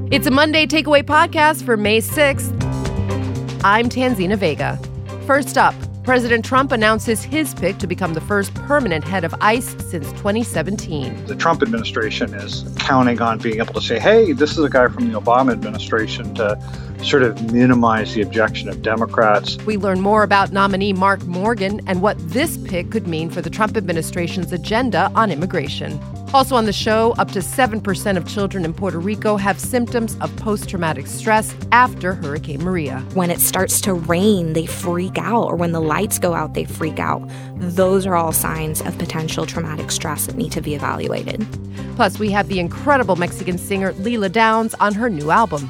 It's a Monday Takeaway podcast for May 6th. I'm Tanzina Vega. First up, President Trump announces his pick to become the first permanent head of ICE since 2017. The Trump administration is counting on being able to say, hey, this is a guy from the Obama administration, to sort of minimize the objection of Democrats. We learn more about nominee Mark Morgan and what this pick could mean for the Trump administration's agenda on immigration. Also on the show, up to 7% of children in Puerto Rico have symptoms of post-traumatic stress after Hurricane Maria. When it starts to rain, they freak out, or when the lights go out, they freak out. Those are all signs of potential traumatic stress that need to be evaluated. Plus, we have the incredible Mexican singer Lila Downs on her new album.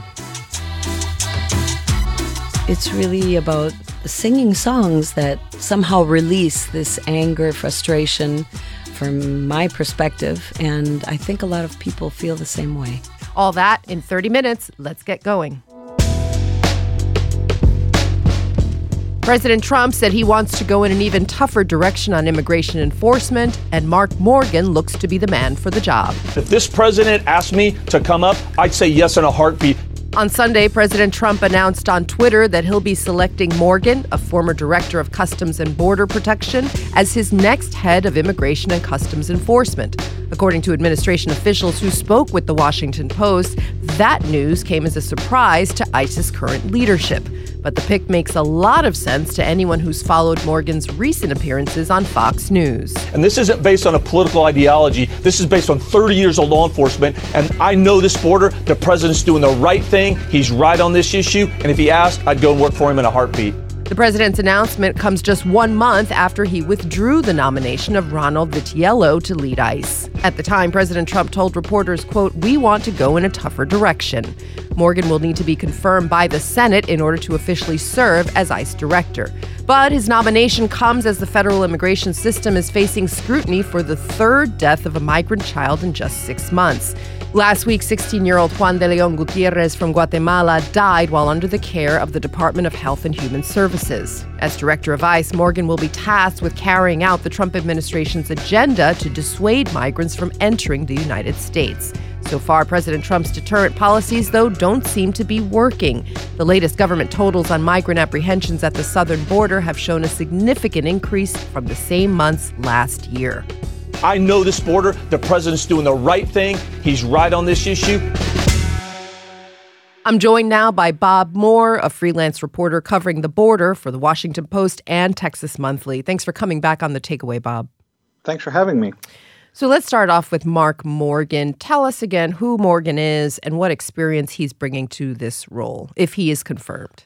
It's really about singing songs that somehow release this anger, frustration, from my perspective, and I think a lot of people feel the same way. All that in 30 minutes. Let's get going. President Trump said he wants to go in an even tougher direction on immigration enforcement, and Mark Morgan looks to be the man for the job. If this president asked me to come up, I'd say yes in a heartbeat. On Sunday, President Trump announced on Twitter that he'll be selecting Morgan, a former director of Customs and Border Protection, as his next head of Immigration and Customs Enforcement. According to administration officials who spoke with the Washington Post, that news came as a surprise to ICE's current leadership. But the pick makes a lot of sense to anyone who's followed Morgan's recent appearances on Fox News. And this isn't based on a political ideology. This is based on 30 years of law enforcement. And I know this border, the president's doing the right thing. He's right on this issue. And if he asked, I'd go and work for him in a heartbeat. The president's announcement comes just 1 month after he withdrew the nomination of Ronald Vitiello to lead ICE. At the time, President Trump told reporters, quote, "We want to go in a tougher direction." Morgan will need to be confirmed by the Senate in order to officially serve as ICE director. But his nomination comes as the federal immigration system is facing scrutiny for the third death of a migrant child in just 6 months. Last week, 16-year-old Juan de Leon Gutierrez from Guatemala died while under the care of the Department of Health and Human Services. As director of ICE, Morgan will be tasked with carrying out the Trump administration's agenda to dissuade migrants from entering the United States. So far, President Trump's deterrent policies, though, don't seem to be working. The latest government totals on migrant apprehensions at the southern border have shown a significant increase from the same months last year. I know this border, the president's doing the right thing. He's right on this issue. I'm joined now by Bob Moore, a freelance reporter covering the border for the Washington Post and Texas Monthly. Thanks for coming back on The Takeaway, Bob. Thanks for having me. So let's start off with Mark Morgan. Tell us again who Morgan is and what experience he's bringing to this role, if he is confirmed.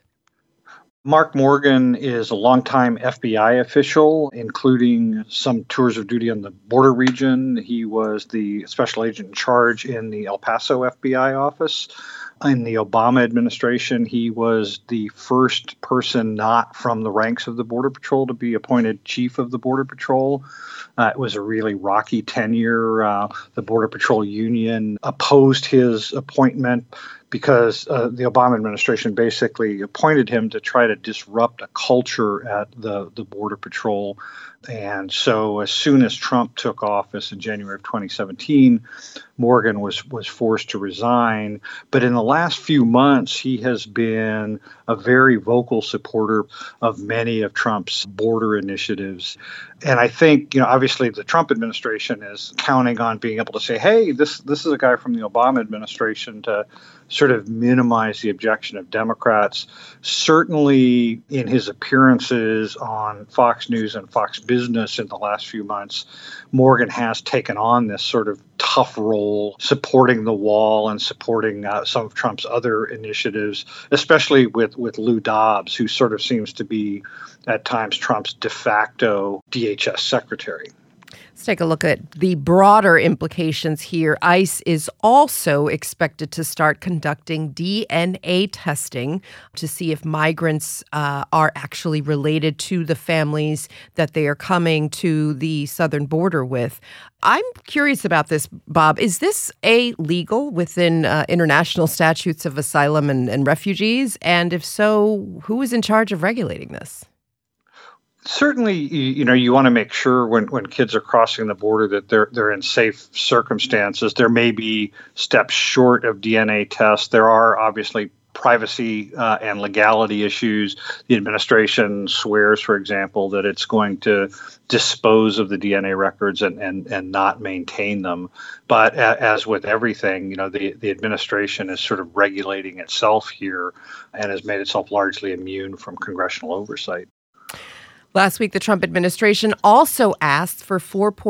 Mark Morgan is a longtime FBI official, including some tours of duty on the border region. He was the special agent in charge in the El Paso FBI office. In the Obama administration, he was the first person not from the ranks of the Border Patrol to be appointed chief of the Border Patrol. It was a really rocky tenure. The Border Patrol Union opposed his appointment because the Obama administration basically appointed him to try to disrupt a culture at the Border Patrol. And so as soon as Trump took office in January of 2017, Morgan was forced to resign. But in the last few months, he has been a very vocal supporter of many of Trump's border initiatives. And I think, obviously the Trump administration is counting on being able to say, hey, this is a guy from the Obama administration, to sort of minimize the objection of Democrats. Certainly in his appearances on Fox News and Fox Business in the last few months, Morgan has taken on this sort of tough role, supporting the wall and supporting some of Trump's other initiatives, especially with Lou Dobbs, who sort of seems to be at times Trump's de facto DHS secretary. Let's take a look at the broader implications here. ICE is also expected to start conducting DNA testing to see if migrants are actually related to the families that they are coming to the southern border with. I'm curious about this, Bob. Is this legal within international statutes of asylum and refugees? And if so, who is in charge of regulating this? Certainly, you want to make sure when kids are crossing the border that they're in safe circumstances. There may be steps short of DNA tests. There are obviously privacy and legality issues. The administration swears, for example, that it's going to dispose of the DNA records and not maintain them. But as with everything, the administration is sort of regulating itself here and has made itself largely immune from congressional oversight. Last week, the Trump administration also asked for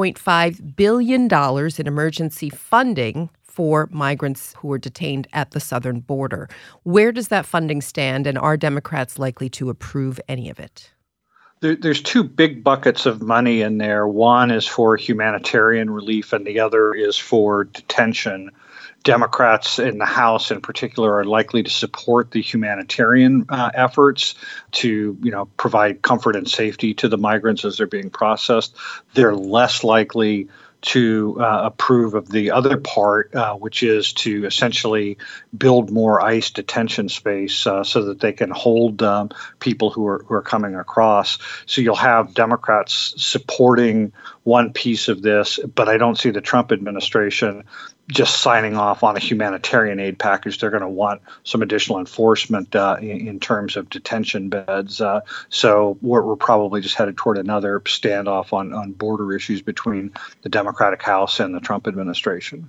$4.5 billion in emergency funding for migrants who were detained at the southern border. Where does that funding stand, and are Democrats likely to approve any of it? There's two big buckets of money in there. One is for humanitarian relief, and the other is for detention. Democrats in the House, in particular, are likely to support the humanitarian efforts to, provide comfort and safety to the migrants as they're being processed. They're less likely to approve of the other part, which is to essentially build more ICE detention space so that they can hold people who are coming across. So you'll have Democrats supporting one piece of this, but I don't see the Trump administration just signing off on a humanitarian aid package. They're going to want some additional enforcement in terms of detention beds. So we're probably just headed toward another standoff on border issues between the Democratic House and the Trump administration.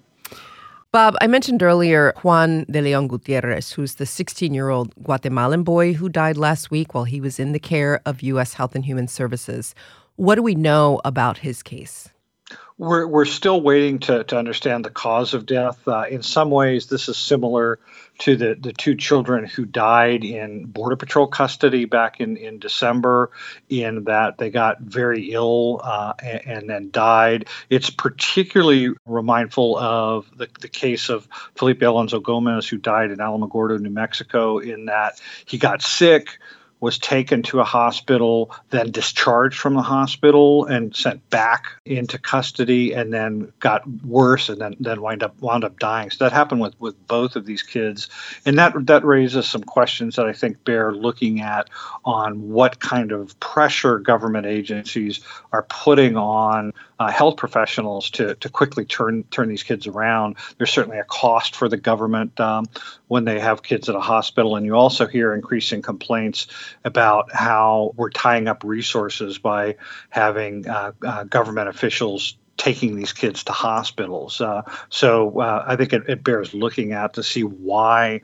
Bob, I mentioned earlier Juan de Leon Gutierrez, who's the 16-year-old Guatemalan boy who died last week while he was in the care of U.S. Health and Human Services. What do we know about his case? We're still waiting to understand the cause of death. In some ways, this is similar to the two children who died in Border Patrol custody back in December, in that they got very ill and then died. It's particularly remindful of the case of Felipe Alonso Gomez, who died in Alamogordo, New Mexico, in that he got sick, was taken to a hospital, then discharged from the hospital and sent back into custody, and then got worse and then wound up dying. So that happened with both of these kids. And that raises some questions that I think bear looking at on what kind of pressure government agencies are putting on health professionals to quickly turn these kids around. There's certainly a cost for the government when they have kids at a hospital. And you also hear increasing complaints about how we're tying up resources by having government officials taking these kids to hospitals. So I think it bears looking at to see why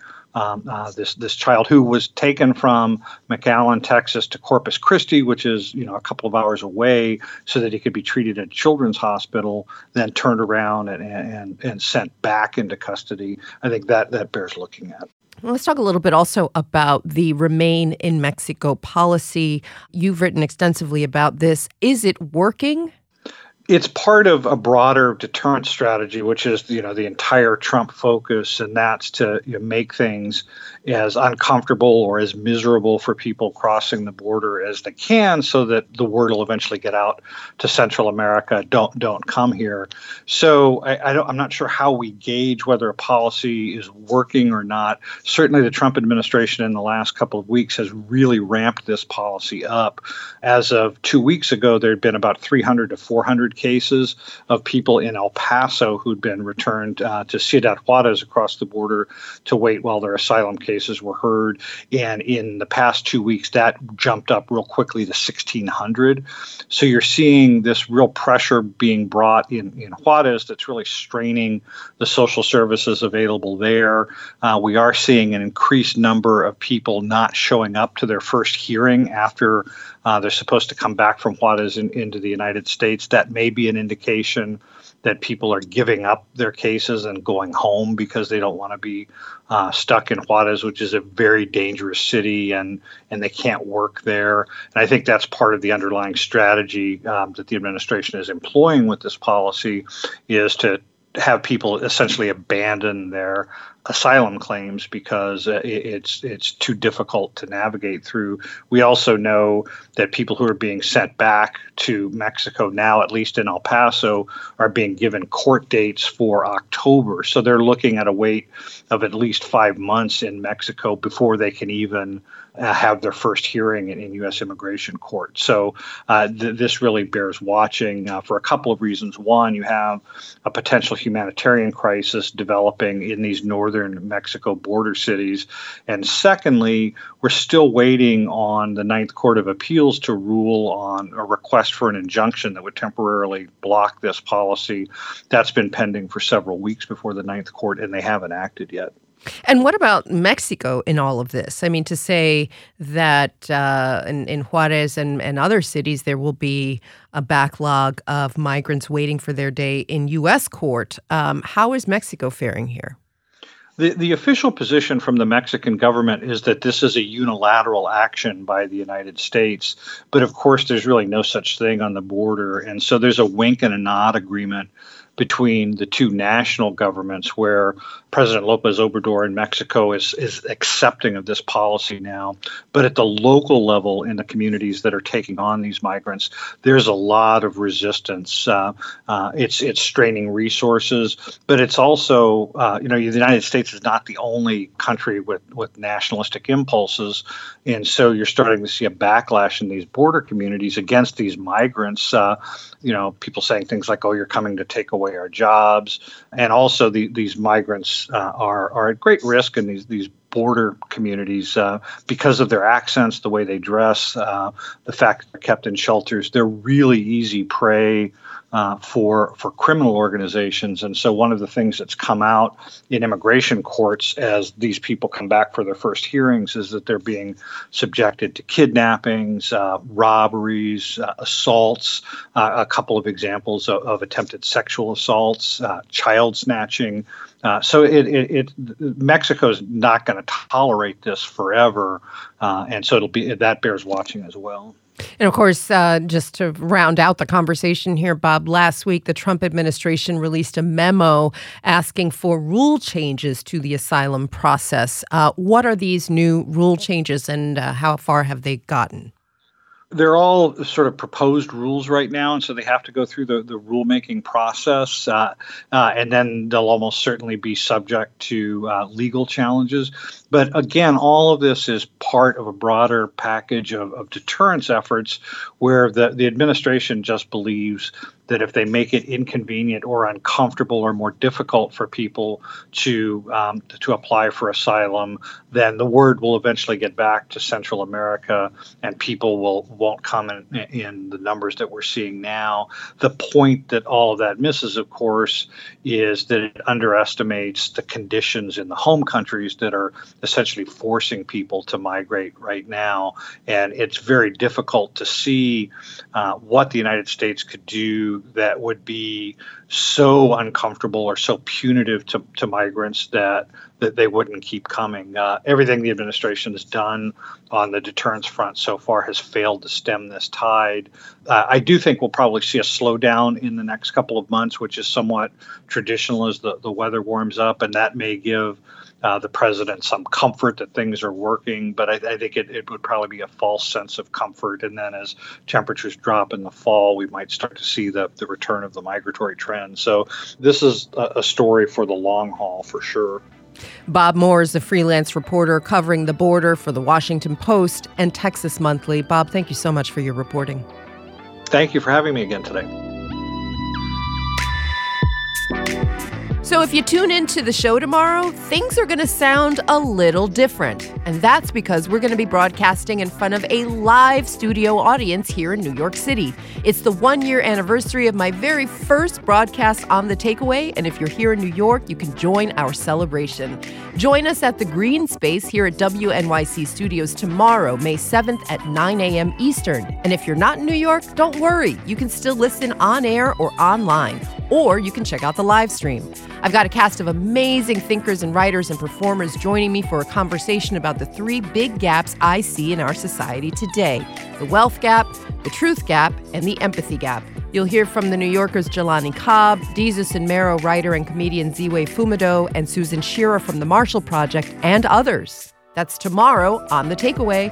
this child who was taken from McAllen, Texas to Corpus Christi, which is a couple of hours away, so that he could be treated at a children's hospital, then turned around and sent back into custody. I think that bears looking at. Well, let's talk a little bit also about the Remain in Mexico policy. You've written extensively about this. Is it working? It's part of a broader deterrent strategy, which is the entire Trump focus, and that's to make things as uncomfortable or as miserable for people crossing the border as they can, so that the word will eventually get out to Central America. Don't come here. So I'm not sure how we gauge whether a policy is working or not. Certainly, the Trump administration in the last couple of weeks has really ramped this policy up. As of 2 weeks ago, there had been about 300 to 400 cases of people in El Paso who'd been returned to Ciudad Juarez across the border to wait while their asylum cases were heard. And in the past 2 weeks, that jumped up real quickly to 1,600. So you're seeing this real pressure being brought in Juarez that's really straining the social services available there. We are seeing an increased number of people not showing up to their first hearing after they're supposed to come back from Juarez into the United States. That may be an indication that people are giving up their cases and going home because they don't want to be stuck in Juarez, which is a very dangerous city, and they can't work there. And I think that's part of the underlying strategy that the administration is employing with this policy, is to have people essentially abandon their asylum claims because it's too difficult to navigate through. We also know that people who are being sent back to Mexico now, at least in El Paso, are being given court dates for October. So they're looking at a wait of at least 5 months in Mexico before they can even have their first hearing in U.S. immigration court. So this really bears watching for a couple of reasons. One, you have a potential humanitarian crisis developing in these northern Mexico border cities. And secondly, we're still waiting on the Ninth Court of Appeals to rule on a request for an injunction that would temporarily block this policy. That's been pending for several weeks before the Ninth Court, and they haven't acted yet. And what about Mexico in all of this? I mean, to say that in Juarez and other cities, there will be a backlog of migrants waiting for their day in U.S. court. How is Mexico faring here? The official position from the Mexican government is that this is a unilateral action by the United States. But of course, there's really no such thing on the border. And so there's a wink and a nod agreement between the two national governments where President López Obrador in Mexico is accepting of this policy now. But at the local level in the communities that are taking on these migrants, there's a lot of resistance. It's straining resources, but it's also, the United States is not the only country with nationalistic impulses. And so you're starting to see a backlash in these border communities against these migrants. People saying things like, oh, you're coming to take away our jobs. And also these migrants are at great risk in these border communities because of their accents, the way they dress, the fact that they're kept in shelters. They're really easy prey for criminal organizations. And so one of the things that's come out in immigration courts as these people come back for their first hearings is that they're being subjected to kidnappings, robberies, assaults, a couple of examples of attempted sexual assaults, child snatching. So Mexico's not going to tolerate this forever. And so that bears watching as well. And of course, just to round out the conversation here, Bob, last week the Trump administration released a memo asking for rule changes to the asylum process. What are these new rule changes and how far have they gotten? They're all sort of proposed rules right now, and so they have to go through the rulemaking process, and then they'll almost certainly be subject to legal challenges. But again, all of this is part of a broader package of deterrence efforts where the administration just believes that if they make it inconvenient or uncomfortable or more difficult for people to apply for asylum, then the word will eventually get back to Central America, and people won't come in the numbers that we're seeing now. The point that all of that misses, of course, is that it underestimates the conditions in the home countries that are essentially forcing people to migrate right now. And it's very difficult to see what the United States could do that would be so uncomfortable or so punitive to migrants that they wouldn't keep coming. Everything the administration has done on the deterrence front so far has failed to stem this tide. I do think we'll probably see a slowdown in the next couple of months, which is somewhat traditional as the weather warms up, and that may give the president some comfort that things are working, but I think it would probably be a false sense of comfort. And then as temperatures drop in the fall, we might start to see the return of the migratory trend. So this is a story for the long haul for sure. Bob Moore is a freelance reporter covering the border for The Washington Post and Texas Monthly. Bob, thank you so much for your reporting. Thank you for having me again today. So if you tune into the show tomorrow, things are going to sound a little different. And that's because we're going to be broadcasting in front of a live studio audience here in New York City. It's the 1-year anniversary of my very first broadcast on The Takeaway. And if you're here in New York, you can join our celebration. Join us at the Green Space here at WNYC Studios tomorrow, May 7th at 9 a.m. Eastern. And if you're not in New York, don't worry. You can still listen on air or online, or you can check out the live stream. I've got a cast of amazing thinkers and writers and performers joining me for a conversation about the 3 big gaps I see in our society today: the wealth gap, the truth gap, and the empathy gap. You'll hear from the New Yorker's Jelani Cobb, Jesus and Mero writer and comedian Ziwe Fumido, and Susan Shearer from the Marshall Project, and others. That's tomorrow on The Takeaway.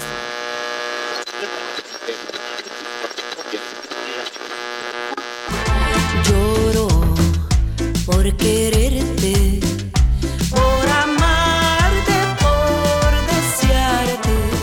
Por quererte, por amarte, por desearte.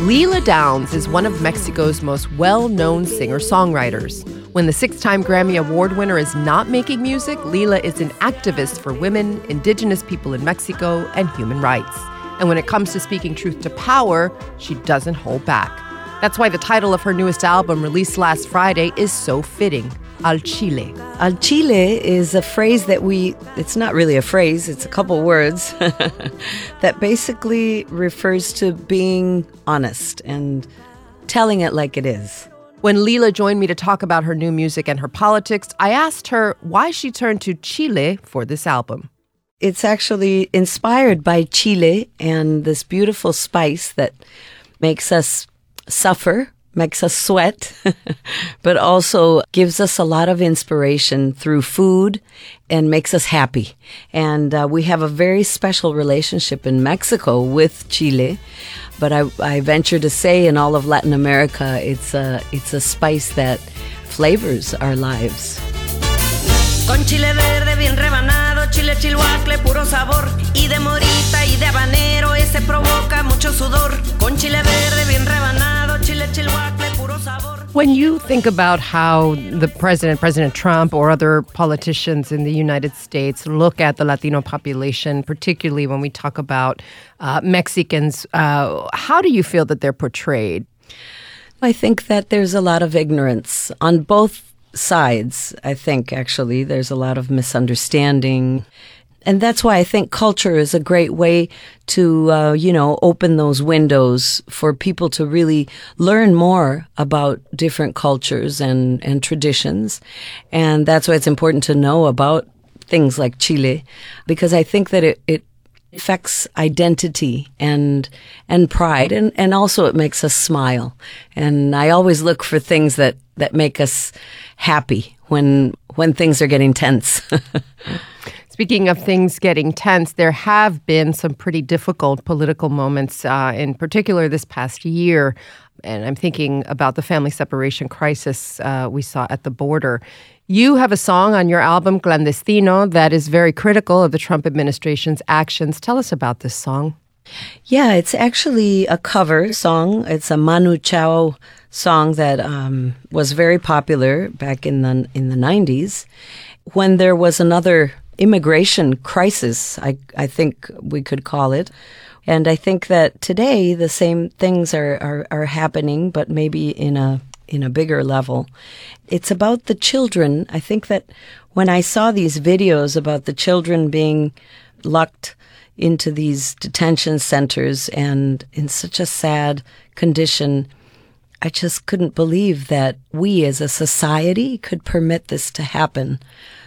Lila Downs is one of Mexico's most well-known singer-songwriters. When the 6-time Grammy Award winner is not making music, Lila is an activist for women, indigenous people in Mexico, and human rights. And when it comes to speaking truth to power, she doesn't hold back. That's why the title of her newest album, released last Friday, is so fitting, Al Chile. Al Chile is a phrase that it's not really a phrase, it's a couple words that basically refers to being honest and telling it like it is. When Lila joined me to talk about her new music and her politics, I asked her why she turned to Chile for this album. It's actually inspired by Chile and this beautiful spice that makes us suffer, makes us sweat, but also gives us a lot of inspiration through food and makes us happy. And we have a very special relationship in Mexico with Chile. But I venture to say in all of Latin America, it's a spice that flavors our lives. Con chile verde bien rebanado, chile chilhuacle, puro sabor. Y de morita y de habanero, ese provoca mucho sudor. Con chile verde bien rebanado, chile chilhuacle, puro sabor. When you think about how the President Trump, or other politicians in the United States look at the Latino population, particularly when we talk about Mexicans, how do you feel that they're portrayed? I think that there's a lot of ignorance on both sides. I think, actually, there's a lot of misunderstanding. And that's why I think culture is a great way to, open those windows for people to really learn more about different cultures and traditions. And that's why it's important to know about things like Chile, because I think that it affects identity and pride, and also it makes us smile. And I always look for things that make us happy when things are getting tense. Speaking of things getting tense, there have been some pretty difficult political moments, in particular this past year. And I'm thinking about the family separation crisis we saw at the border. You have a song on your album, Clandestino, that is very critical of the Trump administration's actions. Tell us about this song. Yeah, it's actually a cover song. It's a Manu Chao song that was very popular back in the 90s. When there was another immigration crisis, I think we could call it. And I think that today the same things are happening, but maybe in a bigger level. It's about the children. I think that when I saw these videos about the children being locked into these detention centers and in such a sad condition, I just couldn't believe that we as a society could permit this to happen.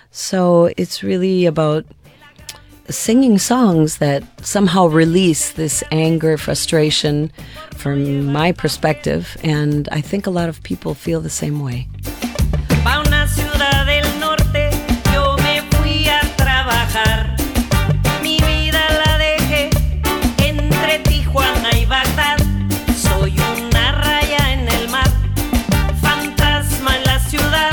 So it's really about singing songs that somehow release this anger, frustration from my perspective, and I think a lot of people feel the same way. Pa una ciudad del norte, yo me fui a trabajar. Mi vida la dejé entre Tijuana y Bagdad. Soy una raya en el mar, fantasma en la ciudad.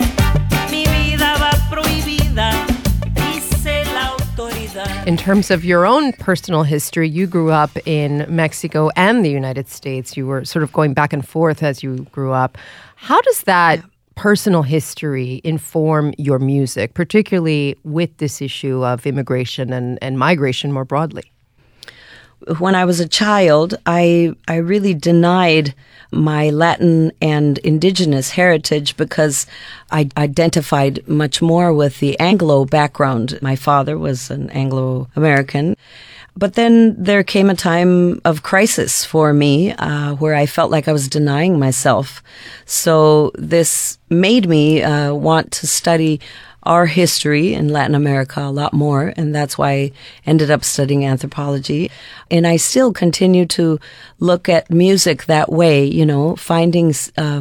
Mi vida va prohibida, dice la autoridad. In terms of your own personal history, you grew up in Mexico and the United States. You were sort of going back and forth as you grew up. How does that personal history inform your music, particularly with this issue of immigration and migration more broadly? When I was a child, I really denied my Latin and indigenous heritage because I identified much more with the Anglo background. My father was an Anglo-American. But then there came a time of crisis for me where I felt like I was denying myself. So this made me want to study our history in Latin America a lot more, and that's why I ended up studying anthropology. And I still continue to look at music that way, finding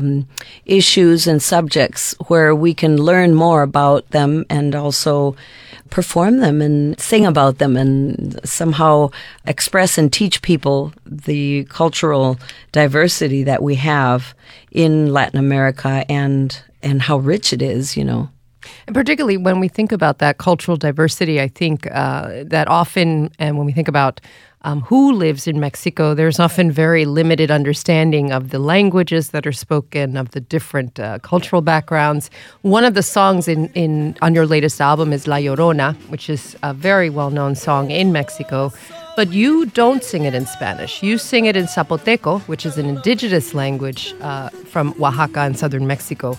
issues and subjects where we can learn more about them and also perform them and sing about them and somehow express and teach people the cultural diversity that we have in Latin America and how rich it is, And particularly when we think about that cultural diversity, I think that often, and when we think about who lives in Mexico, there's often very limited understanding of the languages that are spoken, of the different cultural backgrounds. One of the songs on your latest album is La Llorona, which is a very well-known song in Mexico. But you don't sing it in Spanish. You sing it in Zapoteco, which is an indigenous language from Oaxaca in southern Mexico.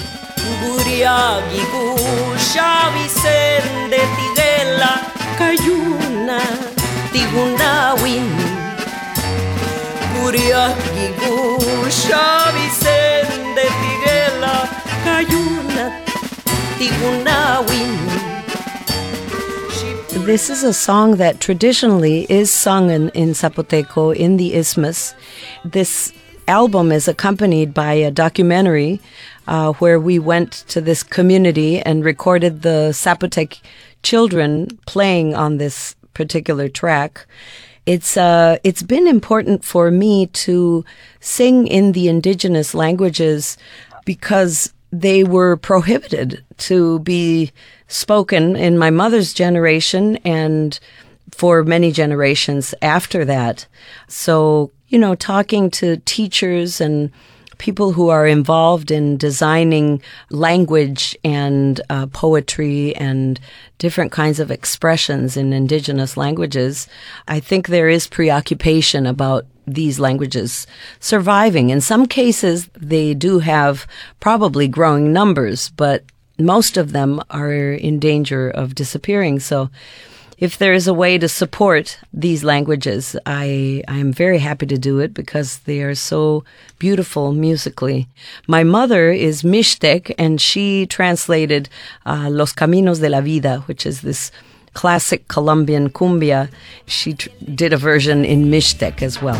This is a song that traditionally is sung in Zapoteco in the Isthmus. This album is accompanied by a documentary where we went to this community and recorded the Zapotec children playing on this particular track. It's been important for me to sing in the indigenous languages because they were prohibited to be spoken in my mother's generation and for many generations after that. So, talking to teachers and people who are involved in designing language and poetry and different kinds of expressions in indigenous languages, I think there is preoccupation about these languages surviving. In some cases, they do have probably growing numbers, but most of them are in danger of disappearing. So if there is a way to support these languages, I am very happy to do it because they are so beautiful musically. My mother is Mixtec, and she translated Los Caminos de la Vida, which is this classic Colombian cumbia. She did a version in Mixtec as well.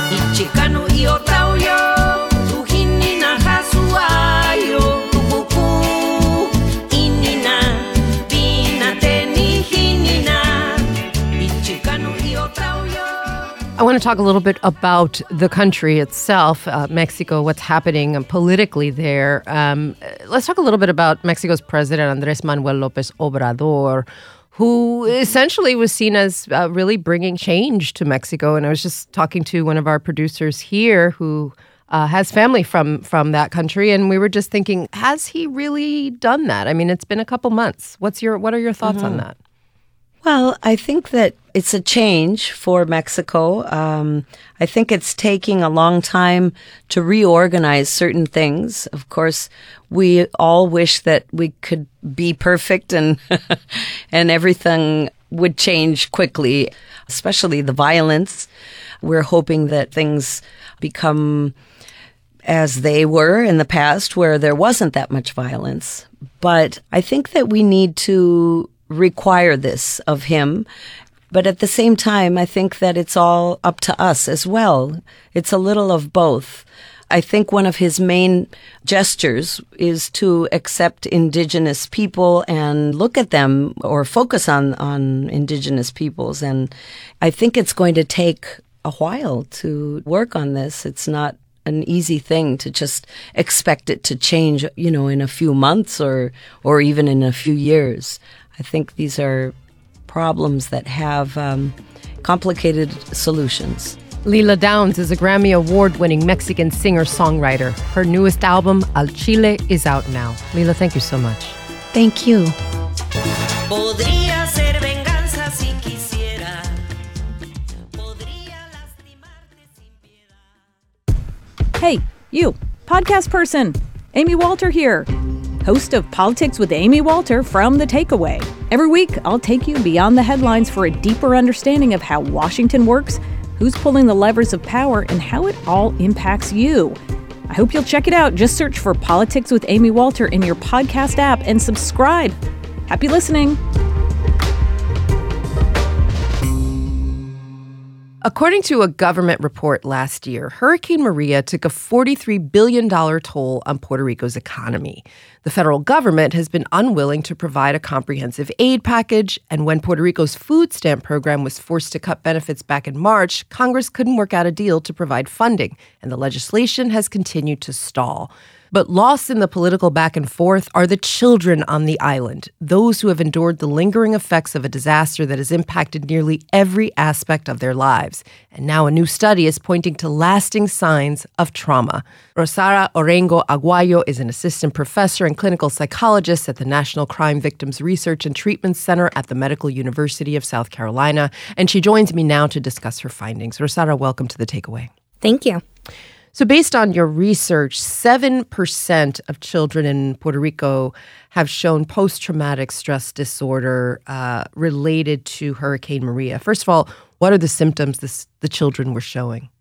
I want to talk a little bit about the country itself, Mexico, what's happening politically there. Let's talk a little bit about Mexico's president, Andrés Manuel López Obrador, who essentially was seen as really bringing change to Mexico. And I was just talking to one of our producers here who has family from that country, and we were just thinking, has he really done that? I mean, it's been a couple months. What are your thoughts on that? Well, I think that it's a change for Mexico. I think it's taking a long time to reorganize certain things. Of course, we all wish that we could be perfect and and everything would change quickly, especially the violence. We're hoping that things become as they were in the past, where there wasn't that much violence. But I think that we need to require this of him. But at the same time, I think that it's all up to us as well. It's a little of both. I think one of his main gestures is to accept indigenous people and look at them or focus on indigenous peoples. And I think it's going to take a while to work on this. It's not an easy thing to just expect it to change, in a few months or even in a few years. I think these are problems that have complicated solutions. Lila Downs is a Grammy Award-winning Mexican singer-songwriter. Her newest album, Al Chile, is out now. Lila, thank you so much. Thank you. Hey, you, podcast person. Amy Walter here, host of Politics with Amy Walter from The Takeaway. Every week, I'll take you beyond the headlines for a deeper understanding of how Washington works, who's pulling the levers of power, and how it all impacts you. I hope you'll check it out. Just search for Politics with Amy Walter in your podcast app and subscribe. Happy listening. According to a government report last year, Hurricane Maria took a $43 billion toll on Puerto Rico's economy. The federal government has been unwilling to provide a comprehensive aid package, and when Puerto Rico's food stamp program was forced to cut benefits back in March, Congress couldn't work out a deal to provide funding, and the legislation has continued to stall. But lost in the political back and forth are the children on the island, those who have endured the lingering effects of a disaster that has impacted nearly every aspect of their lives. And now a new study is pointing to lasting signs of trauma. Rosara Orengo Aguayo is an assistant professor and clinical psychologist at the National Crime Victims Research and Treatment Center at the Medical University of South Carolina, and she joins me now to discuss her findings. Rosara, welcome to The Takeaway. Thank you. So based on your research, 7% of children in Puerto Rico have shown post-traumatic stress disorder related to Hurricane Maria. First of all, what are the symptoms the children were showing?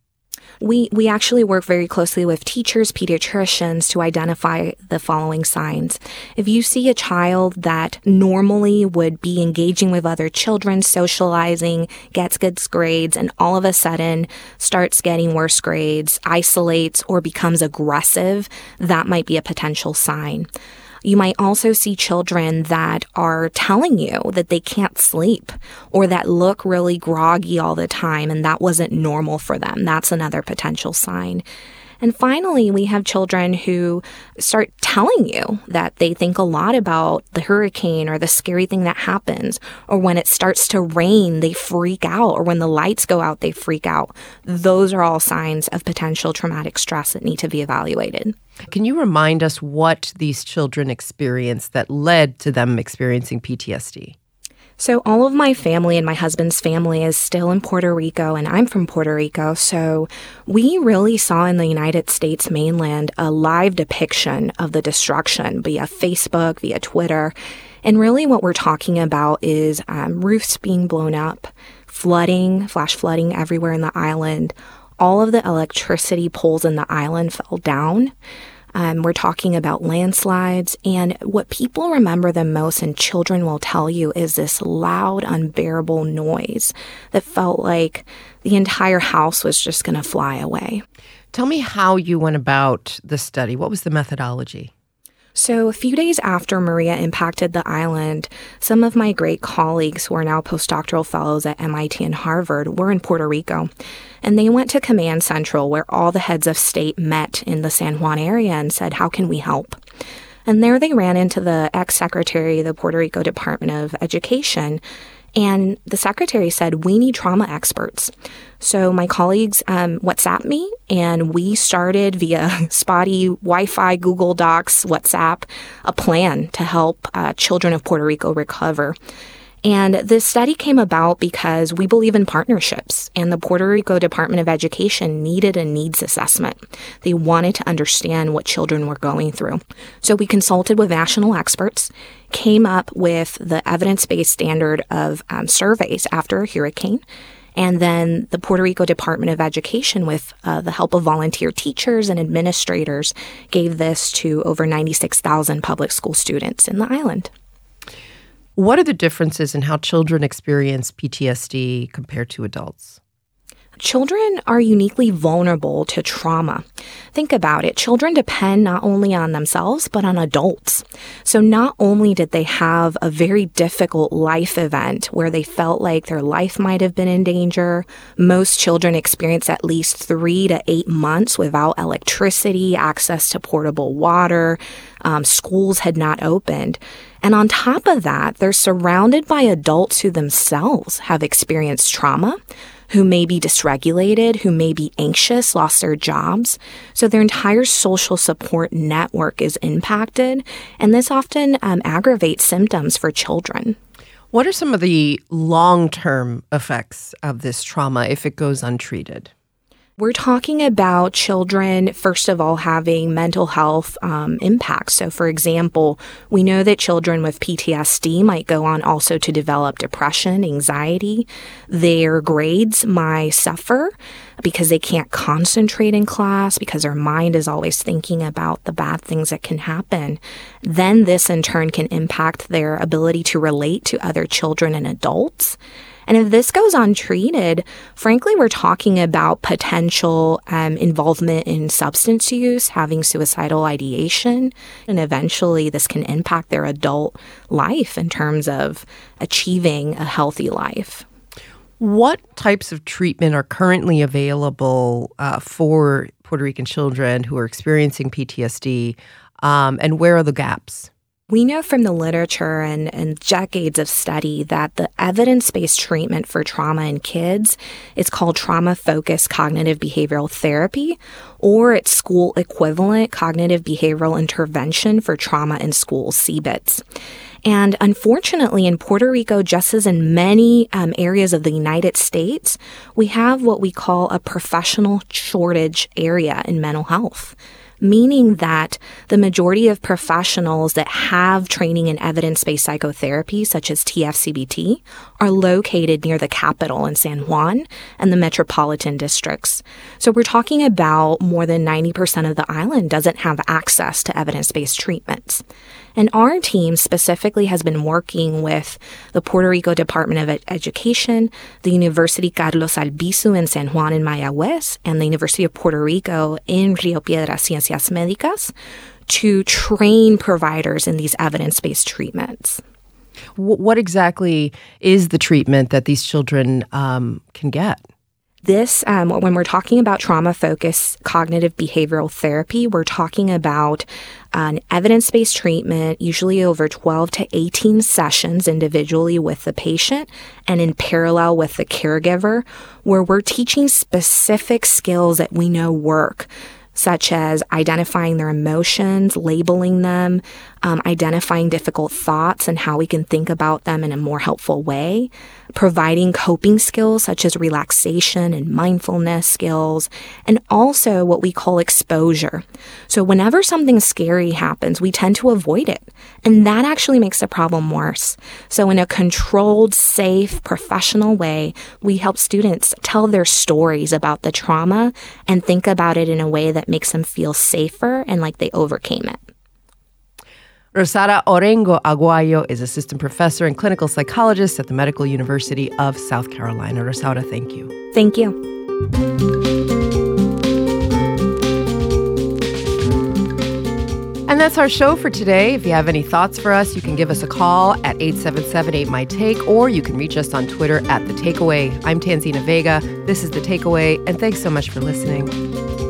We actually work very closely with teachers, pediatricians to identify the following signs. If you see a child that normally would be engaging with other children, socializing, gets good grades, and all of a sudden starts getting worse grades, isolates, or becomes aggressive, that might be a potential sign. You might also see children that are telling you that they can't sleep or that look really groggy all the time, and that wasn't normal for them. That's another potential sign. And finally, we have children who start telling you that they think a lot about the hurricane or the scary thing that happens, or when it starts to rain, they freak out, or when the lights go out, they freak out. Those are all signs of potential traumatic stress that need to be evaluated. Can you remind us what these children experienced that led to them experiencing PTSD? So all of my family and my husband's family is still in Puerto Rico, and I'm from Puerto Rico. So we really saw in the United States mainland a live depiction of the destruction via Facebook, via Twitter. And really what we're talking about is roofs being blown up, flooding, flash flooding everywhere in the island. All of the electricity poles in the island fell down. We're talking about landslides, and what people remember the most, and children will tell you, is this loud, unbearable noise that felt like the entire house was just going to fly away. Tell me how you went about the study. What was the methodology? So a few days after Maria impacted the island, some of my great colleagues who are now postdoctoral fellows at MIT and Harvard were in Puerto Rico. And they went to Command Central, where all the heads of state met in the San Juan area and said, how can we help? And there they ran into the ex-secretary of the Puerto Rico Department of Education. And the secretary said, we need trauma experts. So my colleagues WhatsApped me, and we started via spotty Wi-Fi, Google Docs, WhatsApp, a plan to help children of Puerto Rico recover. And this study came about because we believe in partnerships, and the Puerto Rico Department of Education needed a needs assessment. They wanted to understand what children were going through. So we consulted with national experts, came up with the evidence-based standard of surveys after a hurricane, and then the Puerto Rico Department of Education, with the help of volunteer teachers and administrators, gave this to over 96,000 public school students in the island. What are the differences in how children experience PTSD compared to adults? Children are uniquely vulnerable to trauma. Think about it. Children depend not only on themselves, but on adults. So not only did they have a very difficult life event where they felt like their life might have been in danger, most children experience at least 3 to 8 months without electricity, access to portable water. Schools had not opened. And on top of that, they're surrounded by adults who themselves have experienced trauma, who may be dysregulated, who may be anxious, lost their jobs. So their entire social support network is impacted, and this often aggravates symptoms for children. What are some of the long-term effects of this trauma if it goes untreated? We're talking about children, first of all, having mental health impacts. So, for example, we know that children with PTSD might go on also to develop depression, anxiety. Their grades might suffer because they can't concentrate in class, because their mind is always thinking about the bad things that can happen. Then this, in turn, can impact their ability to relate to other children and adults. And if this goes untreated, frankly, we're talking about potential involvement in substance use, having suicidal ideation, and eventually this can impact their adult life in terms of achieving a healthy life. What types of treatment are currently available for Puerto Rican children who are experiencing PTSD, and where are the gaps? We know from the literature and decades of study that the evidence-based treatment for trauma in kids is called trauma-focused cognitive behavioral therapy, or its school equivalent, cognitive behavioral intervention for trauma in schools, CBITS. And unfortunately, in Puerto Rico, just as in many areas of the United States, we have what we call a professional shortage area in mental health, meaning that the majority of professionals that have training in evidence-based psychotherapy, such as TFCBT, are located near the capital in San Juan and the metropolitan districts. So we're talking about more than 90% of the island doesn't have access to evidence-based treatments. And our team specifically has been working with the Puerto Rico Department of Education, the University Carlos Albizu in San Juan and Mayagüez, and the University of Puerto Rico in Rio Piedras Ciencias Médicas to train providers in these evidence-based treatments. What exactly is the treatment that these children can get? This, when we're talking about trauma-focused cognitive behavioral therapy, we're talking about an evidence-based treatment, usually over 12 to 18 sessions individually with the patient and in parallel with the caregiver, where we're teaching specific skills that we know work, such as identifying their emotions, labeling them, identifying difficult thoughts and how we can think about them in a more helpful way, providing coping skills such as relaxation and mindfulness skills, and also what we call exposure. So whenever something scary happens, we tend to avoid it, and that actually makes the problem worse. So in a controlled, safe, professional way, we help students tell their stories about the trauma and think about it in a way that makes them feel safer and like they overcame it. Rosara Orengo Aguayo is assistant professor and clinical psychologist at the Medical University of South Carolina. Rosara, thank you. Thank you. And that's our show for today. If you have any thoughts for us, you can give us a call at 877-8MY-TAKE, or you can reach us on Twitter at The Takeaway. I'm Tanzina Vega. This is The Takeaway, and thanks so much for listening.